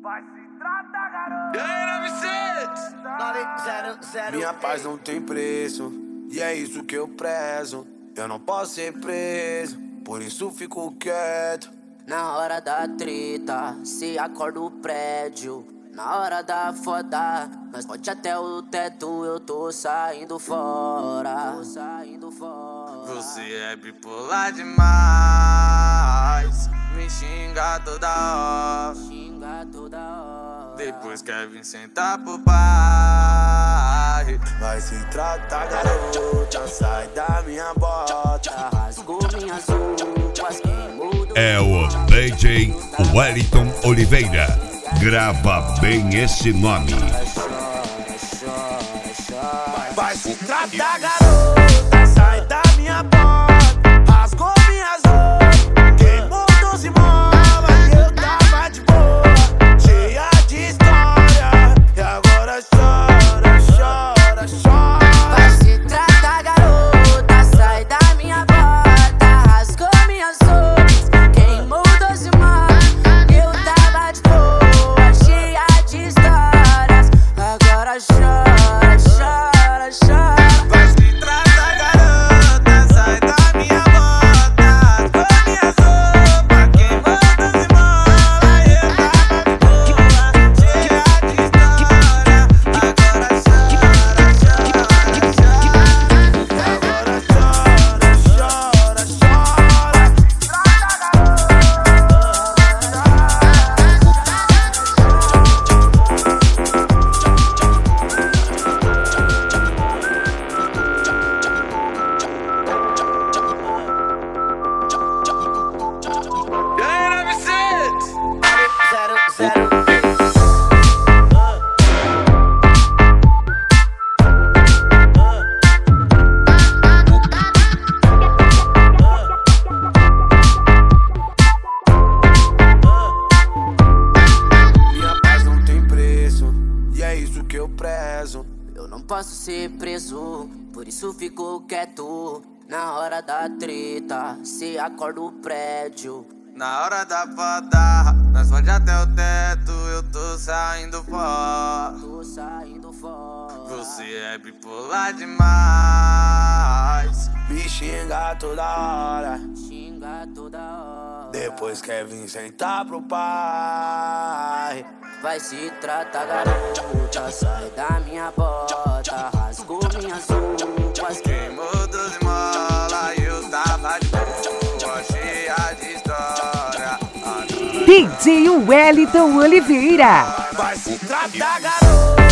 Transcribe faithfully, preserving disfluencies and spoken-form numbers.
Vai se tratar, garoto. E aí, nove zero zero. Minha paz não tem preço, e é isso que eu prezo. Eu não posso ser preso, por isso fico quieto. Na hora da treta, se acorda o prédio. Na hora da foda, nós pode até o teto. Eu tô saindo fora, tô saindo fora. Você é bipolar demais, me xinga toda hora, xinga toda hora. Depois quer vir sentar pro pai. Vai se tratar, garota, sai da minha bota. Rasgou minhas roupas, queimou do... É o D J Wellington Oliveira. Grava bem esse nome. Vai se tratar, garota, sai da minha bota. Rasgou minhas roupas, queimou doze molas. Eu tava de boa, cheia de história, e agora chora, chora, chora. Vai se tratar, garota, sai da minha bota. Rasgou minhas roupas, queimou doze molas. Eu tava de boa, cheia de histórias, agora chora, chora, chora. Vai se tratar, garota, sai da minha bota. Rasgou minhas roupas, queimou doze molas. Eu tava de boa, cheia de história, agora chora, chora, chora. Agora chora, chora, chora. E aí, nove Zero, zero. Minha paz não tem preço, e é isso que eu prezo. Eu não posso ser preso, por isso fico quieto. Na hora da treta, se acorda o prédio. Na hora da foda, nós pode até o teto. Eu tô saindo fora. Tô saindo fora. Você é bipolar demais. Me xinga toda hora, Xinga toda hora. depois quer vir sentar pro pai. Vai se tratar, garota, sai da minha bota. Rasgou minhas roupas, Queimou doze molas, eu tava de boa, cheia de história. D J Wellington Oliveira. Vai se tratar, garota.